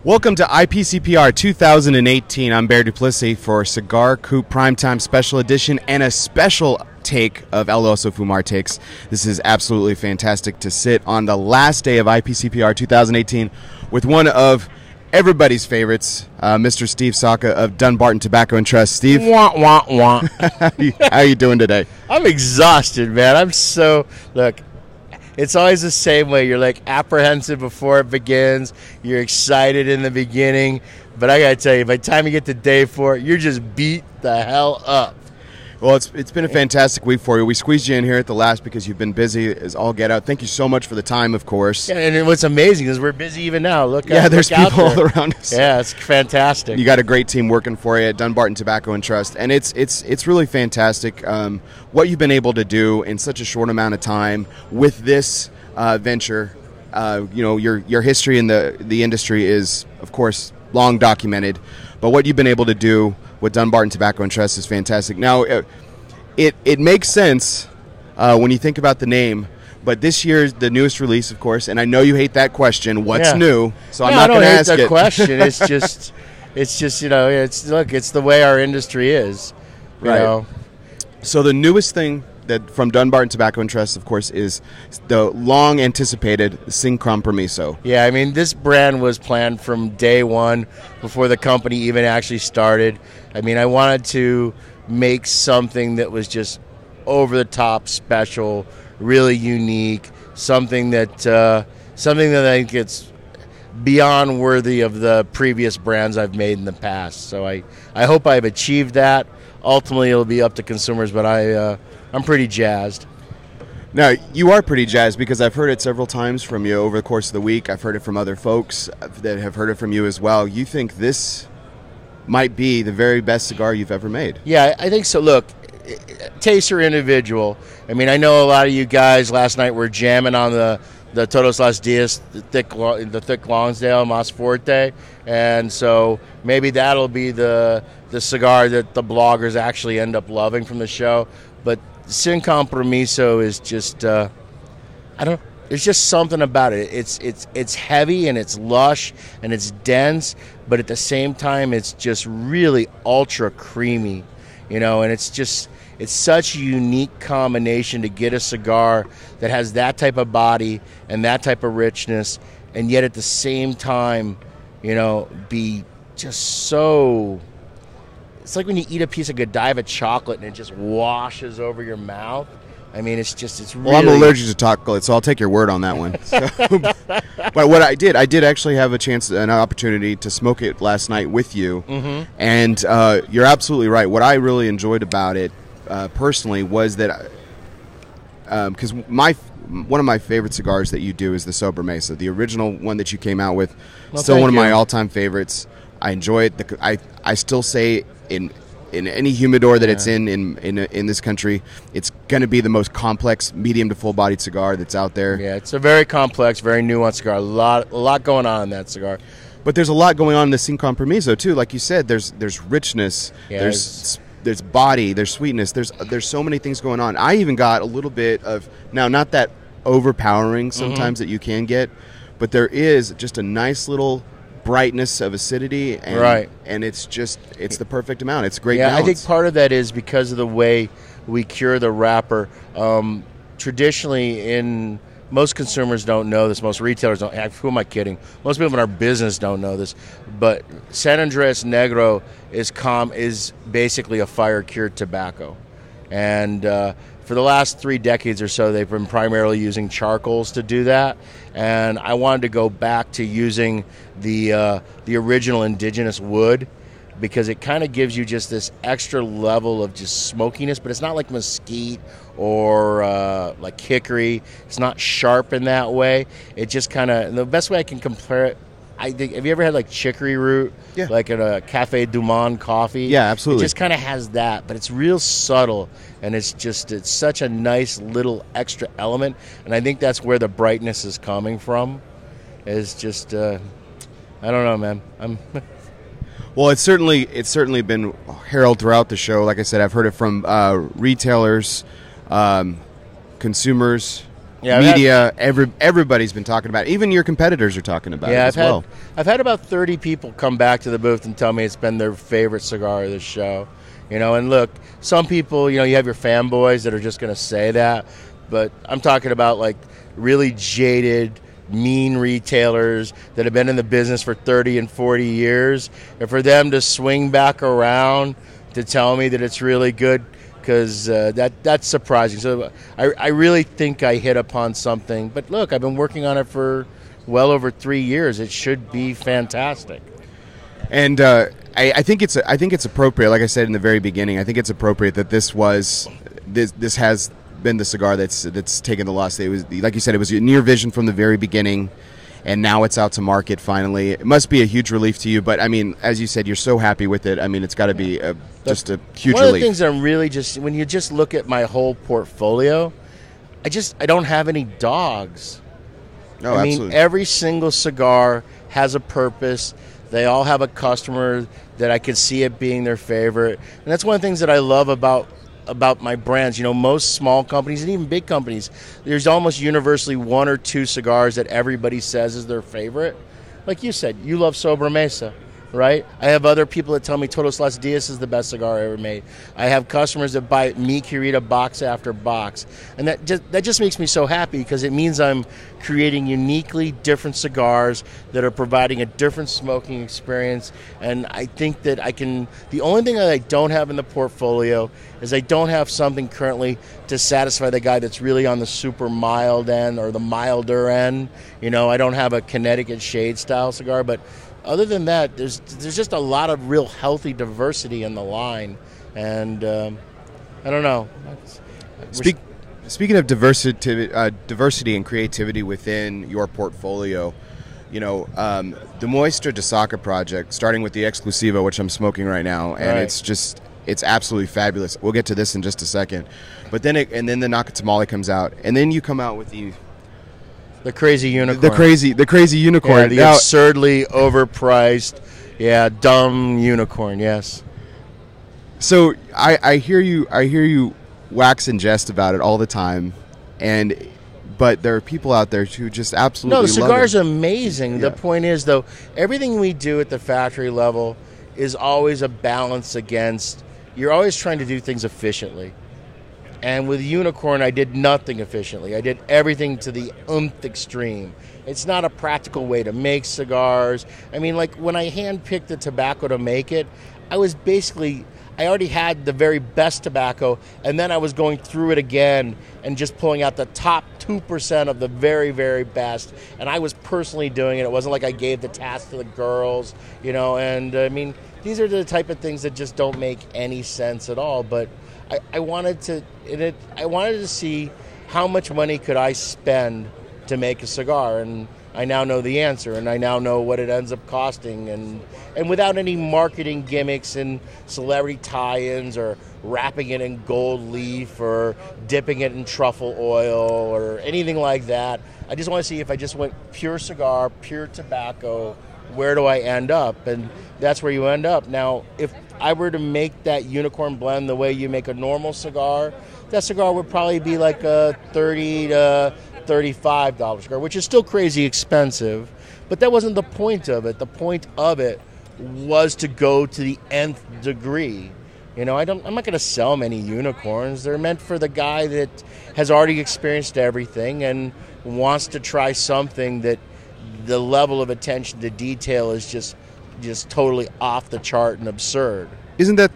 Welcome to IPCPR 2018. I'm Bear Duplessis for Cigar Coop Primetime Special Edition and a special take of El Oso Fumar Takes. This is absolutely fantastic to sit on the last day of IPCPR 2018 with one of everybody's favorites, Mr. Steve Saka of Dunbarton Tobacco and Trust. Steve, wah, wah, wah. How are you doing today? I'm exhausted, man. Look, it's always the same way. You're like apprehensive before it begins. You're excited in the beginning. But I got to tell you, by the time you get to day 4, you're just beat the hell up. Well, it's been a fantastic week for you. We squeezed you in here at the last because you've been busy as all get out. Thank you so much for the time, of course. Yeah, and what's amazing is we're busy even now. There's people all around us. Yeah, it's fantastic. You got a great team working for you at Dunbarton Tobacco and Trust, and it's really fantastic what you've been able to do in such a short amount of time with this venture. Your history in the industry is, of course, long documented, but what you've been able to do with Dunbarton Tobacco and Trust is fantastic. Now, it makes sense when you think about the name, but this year's the newest release, of course, and I know you hate that question. What's new? So I'm not going to ask it. I don't hate the question. It's just it's the way our industry is. You know? So the newest thing that from Dunbarton Tobacco and Trust, of course, is the long-anticipated Sin Compromiso. Yeah, I mean, this brand was planned from day one, before the company even actually started. I mean, I wanted to make something that was just over-the-top, special, really unique, something that I think it's beyond worthy of the previous brands I've made in the past. So I hope I've achieved that. Ultimately, it'll be up to consumers, but I'm pretty jazzed. Now, you are pretty jazzed because I've heard it several times from you over the course of the week. I've heard it from other folks that have heard it from you as well. You think this might be the very best cigar you've ever made. Yeah, I think so. Look, tastes are individual. I mean, I know a lot of you guys last night were jamming on the Todos Los Dias, the thick Lonsdale Mas Forte, and so maybe that'll be the cigar that the bloggers actually end up loving from the show. But Sin Compromiso is just there's just something about it. It's heavy and it's lush and it's dense, but at the same time it's just really ultra creamy, and it's such a unique combination to get a cigar that has that type of body and that type of richness, and yet at the same time, be just so. It's like when you eat a piece of Godiva chocolate and it just washes over your mouth. I mean, it's really... Well, I'm allergic to chocolate, so I'll take your word on that one. But what I did actually have an opportunity to smoke it last night with you. Mm-hmm. And you're absolutely right. What I really enjoyed about it personally was that, because one of my favorite cigars that you do is the Sobremesa, the original one that you came out with. Well, still one of you. my all-time favorites. I enjoy it. I still say in any humidor that it's in this country, it's going to be the most complex medium to full-bodied cigar that's out there. Yeah, it's a very complex, very nuanced cigar. A lot going on in that cigar. But there's a lot going on in the Sin Compromiso too. Like you said, there's richness, there's body, there's sweetness, there's so many things going on. I even got a little bit of, now not that overpowering sometimes that you can get, but there is just a nice little brightness of acidity, and it's the perfect amount. It's great balance. I think part of that is because of the way we cure the wrapper. Traditionally, most consumers don't know this. Most retailers don't. Who am I kidding? Most people in our business don't know this. But San Andres Negro is basically a fire-cured tobacco, and for the last 3 decades or so, they've been primarily using charcoals to do that. And I wanted to go back to using the original indigenous wood, because it kind of gives you just this extra level of just smokiness, but it's not like mesquite or like hickory. It's not sharp in that way. It just kind of, the best way I can compare it, I think, have you ever had like chicory root? Yeah. Like at a Cafe Du Monde coffee? Yeah, absolutely. It just kind of has that, but it's real subtle, and it's such a nice little extra element, and I think that's where the brightness is coming from. Is just, I don't know, man. Well, it's certainly been heralded throughout the show. Like I said, I've heard it from retailers, consumers, Yeah, media, everybody's been talking about it. Even your competitors are talking about it as well. I've had about 30 people come back to the booth and tell me it's been their favorite cigar of the show. And look, some people, you have your fanboys that are just going to say that, but I'm talking about like really jaded, mean retailers that have been in the business for 30 and 40 years, and for them to swing back around to tell me that it's really good, because that's surprising. So I really think I hit upon something. But look, I've been working on it for well over 3 years. It should be fantastic. And I think it's appropriate. Like I said in the very beginning, I think it's appropriate that this has been the cigar that's taken the loss. It was, like you said, it was in your vision from the very beginning, and now it's out to market finally. It must be a huge relief to you, but I mean, as you said, you're so happy with it. I mean, it's got to be just a huge relief. One of the things that I'm really when you just look at my whole portfolio, I don't have any dogs. No, I mean, absolutely. every single cigar has a purpose. They all have a customer that I can see it being their favorite, and that's one of the things that I love about my brands. Most small companies and even big companies, there's almost universally one or two cigars that everybody says is their favorite. Like you said, you love Sobremesa, right? I have other people that tell me Todos Los Dias is the best cigar I ever made. I have customers that buy Mi Querida box after box, and that just makes me so happy, because it means I'm creating uniquely different cigars that are providing a different smoking experience. And I think that the only thing that I don't have in the portfolio is I don't have something currently to satisfy the guy that's really on the super mild end or the milder end. I don't have a Connecticut Shade style cigar, but other than that, there's just a lot of real healthy diversity in the line, and I don't know. Speaking of diversity and creativity within your portfolio, the Muestra de Saka project, starting with the Exclusiva, which I'm smoking right now, and it's absolutely fabulous. We'll get to this in just a second, but then the Nakatamale comes out, and then you come out with the crazy unicorn. The crazy unicorn. Yeah, the absurdly overpriced, dumb unicorn. Yes. So I hear you wax and jest about it all the time, but there are people out there who just absolutely love it. No, the cigar's amazing. Yeah. The point is, though, everything we do at the factory level is always a balance against. You're always trying to do things efficiently. And with Unicorn, I did nothing efficiently. I did everything to the extreme. It's not a practical way to make cigars. I mean, like when I hand-picked the tobacco to make it, I already had the very best tobacco, and then I was going through it again and just pulling out the top 2% of the very, very best. And I was personally doing it. It wasn't like I gave the task to the girls, and I mean, these are the type of things that just don't make any sense at all. But I wanted to see how much money could I spend to make a cigar, and I now know the answer, and I now know what it ends up costing, and without any marketing gimmicks and celebrity tie-ins or wrapping it in gold leaf or dipping it in truffle oil or anything like that. I just want to see if I just went pure cigar, pure tobacco, where do I end up? And that's where you end up. Now, if I were to make that unicorn blend the way you make a normal cigar, that cigar would probably be like a $30 to $35 cigar, which is still crazy expensive. But that wasn't the point of it. The point of it was to go to the nth degree. I'm not going to sell many unicorns. They're meant for the guy that has already experienced everything and wants to try something that the level of attention to detail is just totally off the chart and absurd. Isn't that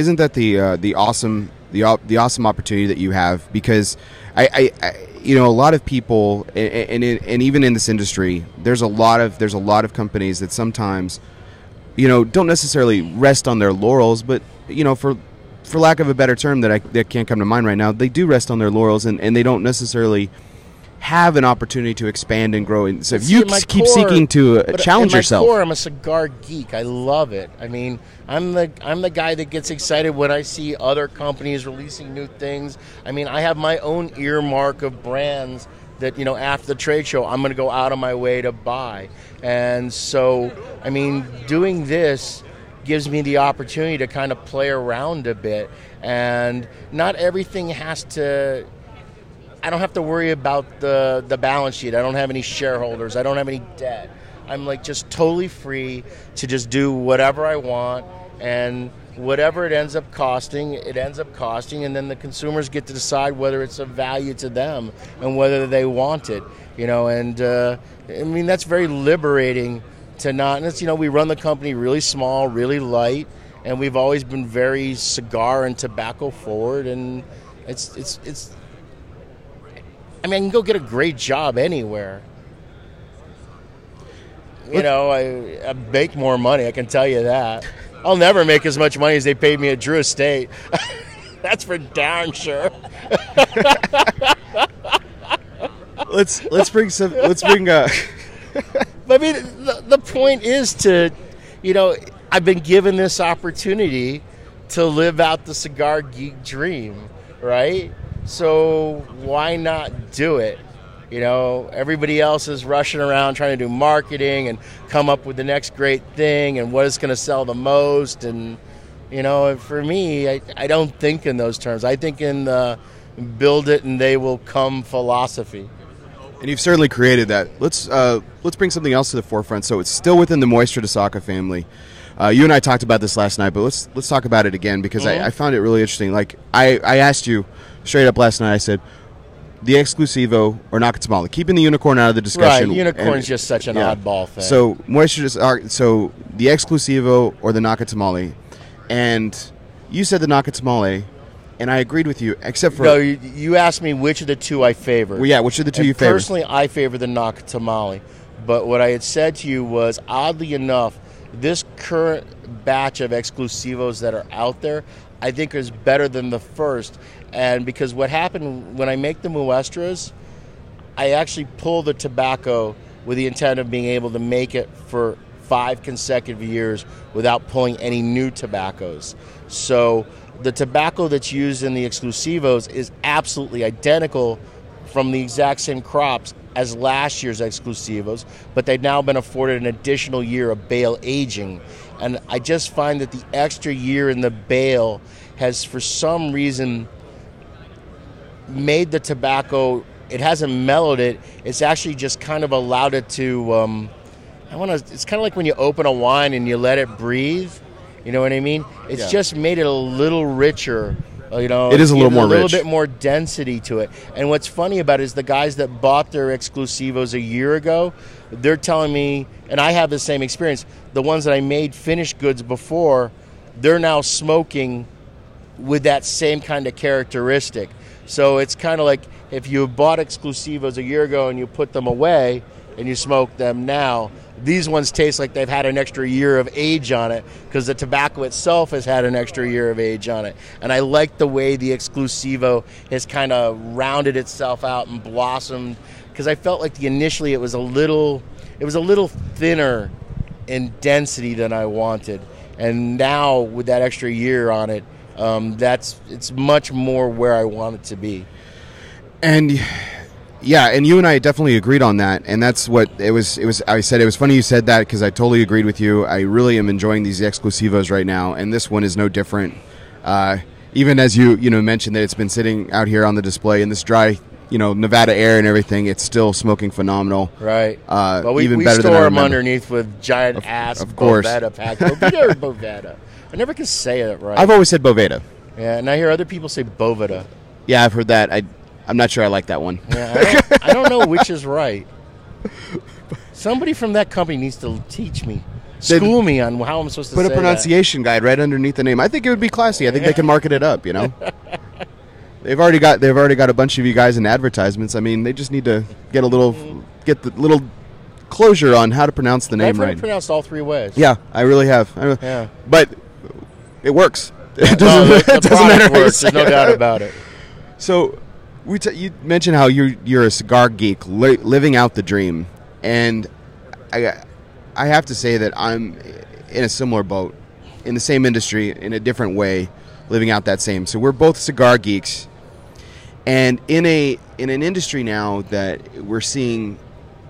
the awesome opportunity that you have? Because I a lot of people and even in this industry, there's a lot of companies that sometimes don't necessarily rest on their laurels, but for lack of a better term that can't come to mind right now, they do rest on their laurels and they don't necessarily have an opportunity to expand and grow. And so if you keep seeking to challenge yourself. In my core, I'm a cigar geek. I love it. I mean, I'm the guy that gets excited when I see other companies releasing new things. I mean, I have my own earmark of brands that, after the trade show, I'm going to go out of my way to buy. And so, I mean, doing this gives me the opportunity to kind of play around a bit. And not everything has to I don't have to worry about the balance sheet. I don't have any shareholders. I don't have any debt. I'm like just totally free to just do whatever I want, and whatever it ends up costing, and then the consumers get to decide whether it's of value to them and whether they want it. And I mean, that's very liberating to not, and it's, we run the company really small, really light, and we've always been very cigar and tobacco forward, and it's I mean, I can go get a great job anywhere. I make more money, I can tell you that. I'll never make as much money as they paid me at Drew Estate. That's for darn sure. Let's bring I mean, the point is to, I've been given this opportunity to live out the cigar geek dream, right? So why not do it? Everybody else is rushing around trying to do marketing and come up with the next great thing and what is going to sell the most. And, for me, I don't think in those terms. I think in the build it and they will come philosophy. And you've certainly created that. Let's bring something else to the forefront. So it's still within the Moisture de Saka family. You and I talked about this last night, but let's talk about it again because I found it really interesting. Like I asked you straight up last night. I said, the Exclusivo or Nakatamale, keeping the unicorn out of the discussion. Right, unicorn's just such an oddball thing. So so the Exclusivo or the Nakatamale, and you said the Nakatamale. And I agreed with you, except for... No, you asked me which of the two I favor. Well, yeah, which of the two you favor? Personally, I favor the Nakatamale. But what I had said to you was, oddly enough, this current batch of Exclusivos that are out there, I think is better than the first. And because what happened when I make the Muestras, I actually pull the tobacco with the intent of being able to make it for 5 consecutive years without pulling any new tobaccos. So the tobacco that's used in the Exclusivos is absolutely identical from the exact same crops as last year's Exclusivos, but they've now been afforded an additional year of bale aging. And I just find that the extra year in the bale has, for some reason, made the tobacco, it hasn't mellowed it, it's actually just kind of allowed it to, it's kind of like when you open a wine and you let it breathe. You know what I mean? It's just made it a little richer. It is a little more rich. A little bit more density to it. And what's funny about it is the guys that bought their Exclusivos a year ago, they're telling me, and I have the same experience, the ones that I made finished goods before, they're now smoking with that same kind of characteristic. So it's kind of like if you bought Exclusivos a year ago and you put them away and you smoke them now, these ones taste like they've had an extra year of age on it because the tobacco itself has had an extra year of age on it. And I like the way the Exclusivo has kind of rounded itself out and blossomed, because I felt like initially it was a little thinner in density than I wanted. And now with that extra year on it, it's much more where I want it to be. And yeah, and you and I definitely agreed on that, and that's what it was. I said it was funny you said that because I totally agreed with you. I really am enjoying these Exclusivos right now, and this one is no different. Even as you mentioned that it's been sitting out here on the display in this dry, Nevada air and everything, it's still smoking phenomenal. Right. Well, we better store than I them remember. underneath with giant ass of course. Boveda pack. Boveda or Boveda? I never can say it right. I've always said Boveda. Yeah, and I hear other people say Boveda. Yeah, I've heard that. I'm not sure I like that one. Yeah, I don't know which is right. Somebody from that company needs to teach me, school me on how I'm supposed to say Put a pronunciation guide right underneath the name. I think it would be classy. I think they can market it up. They've already got a bunch of you guys in advertisements. I mean, they just need to get the little closure on how to pronounce the name I've heard right. it pronounced all 3 ways. Yeah, I really have. Yeah. But it works. It doesn't matter. There's no doubt about it. So you mentioned how you're a cigar geek living out the dream, and I have to say that I'm in a similar boat, in the same industry, in a different way, living out that same. So we're both cigar geeks, and in an industry now that we're seeing,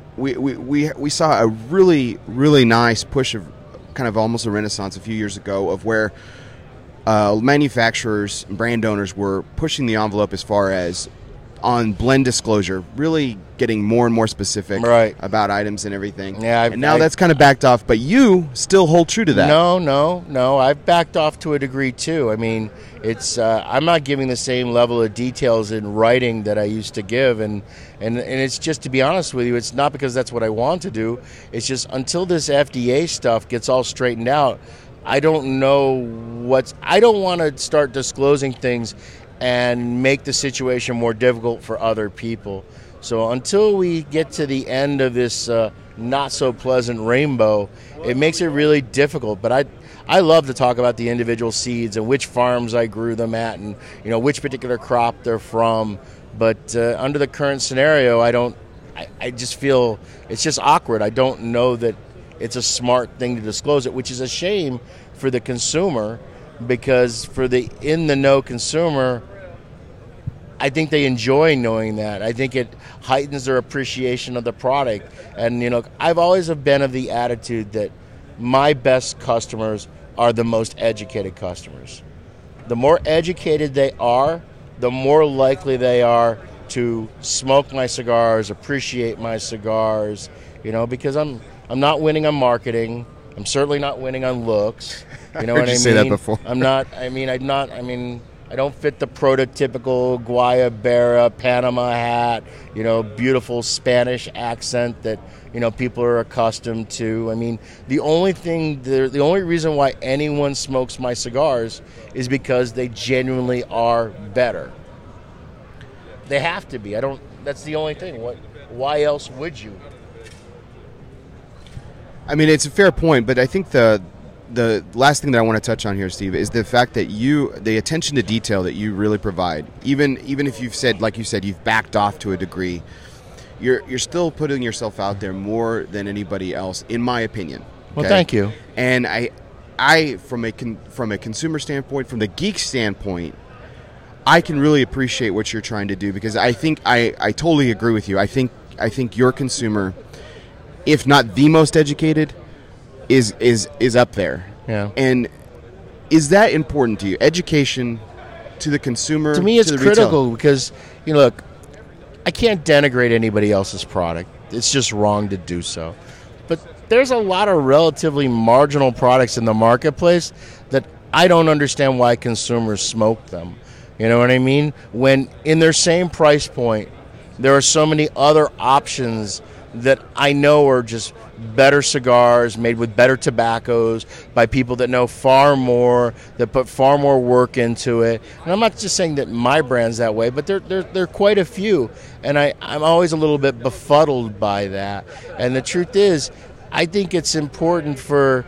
we saw a really, really nice push of kind of almost a renaissance a few years ago of where manufacturers and brand owners were pushing the envelope as far as on blend disclosure, really getting more and more specific about items and everything. Yeah, and now that's kind of backed off, but you still hold true to that. No. I've backed off to a degree too. I mean, it's I'm not giving the same level of details in writing that I used to give, and it's just, to be honest with you, it's not because that's what I want to do. It's just until this FDA stuff gets all straightened out, I don't know I don't want to start disclosing things and make the situation more difficult for other people. So until we get to the end of this not so pleasant rainbow, it makes it really difficult. But I love to talk about the individual seeds and which farms I grew them at, and which particular crop they're from. But under the current scenario, I just feel it's just awkward. I don't know that it's a smart thing to disclose it, which is a shame for the consumer, because for the in-the-know consumer, I think they enjoy knowing that. I think it heightens their appreciation of the product. And, I've always been of the attitude that my best customers are the most educated customers. The more educated they are, the more likely they are to smoke my cigars, appreciate my cigars, because I'm not winning on marketing. I'm certainly not winning on looks. You know what I mean? Say that before. I don't fit the prototypical Guayabera Panama hat, beautiful Spanish accent that, people are accustomed to. I mean, the only reason why anyone smokes my cigars is because they genuinely are better. They have to be. That's the only thing. Why else would you? I mean, it's a fair point, but I think the last thing that I want to touch on here, Steve, is the fact that the attention to detail that you really provide, even if you've said, like you said, you've backed off to a degree, you're still putting yourself out there more than anybody else, in my opinion. Okay? Well, thank you. And I from a consumer standpoint, from the geek standpoint, I can really appreciate what you're trying to do, because I think I totally agree with you. I think your consumer, if not the most educated, is up there. Yeah. And is that important to you? Education to the consumer? To me, it's critical, because, look, I can't denigrate anybody else's product. It's just wrong to do so. But there's a lot of relatively marginal products in the marketplace that I don't understand why consumers smoke them. You know what I mean? When in their same price point, there are so many other options that I know are just better cigars made with better tobaccos by people that know far more, that put far more work into it. And I'm not just saying that my brand's that way, but there are quite a few. And I'm always a little bit befuddled by that. And the truth is, I think it's important for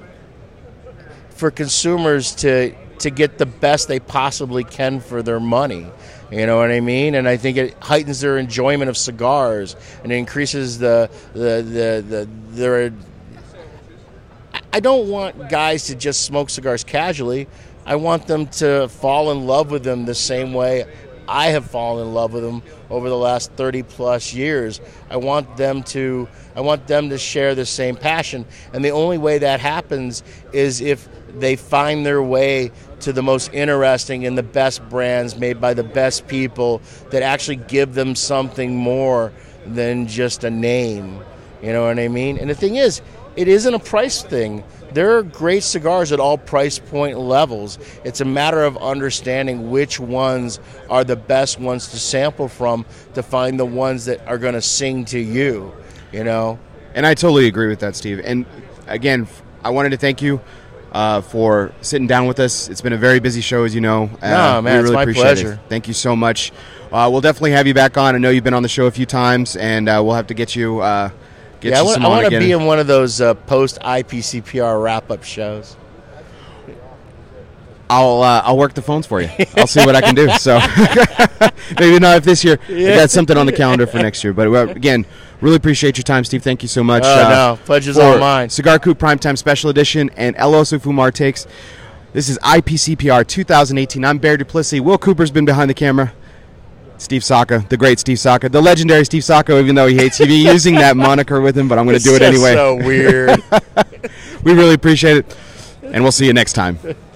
consumers to get the best they possibly can for their money. You know what I mean? And I think it heightens their enjoyment of cigars, and it increases their. I don't want guys to just smoke cigars casually. I want them to fall in love with them the same way I have fallen in love with them over the last 30 plus years. I want them to share the same passion, and the only way that happens is if they find their way to the most interesting and the best brands made by the best people that actually give them something more than just a name. You know what I mean? And the thing is, it isn't a price thing. There are great cigars at all price point levels. It's a matter of understanding which ones are the best ones to sample from, to find the ones that are going to sing to you, And I totally agree with that, Steve. And again, I wanted to thank you for sitting down with us. It's been a very busy show, as you know. No, man, we really it's my appreciate pleasure. it. Thank you so much. We'll definitely have you back on. I know you've been on the show a few times, and we'll have to get you I want to be in one of those post-IPCPR wrap-up shows. I'll work the phones for you. I'll see what I can do. So maybe not this year. I got something on the calendar for next year. But again, really appreciate your time, Steve. Thank you so much. No, pleasure's all mine. Cigar Coop Primetime Special Edition and El Oso Fumar Takes. This is IPCPR 2018. I'm Barry Duplessis. Will Cooper's been behind the camera. Steve Saka, the great Steve Saka, the legendary Steve Saka, even though he hates me using that moniker with him, but I'm going to do it anyway. So weird. We really appreciate it, and we'll see you next time.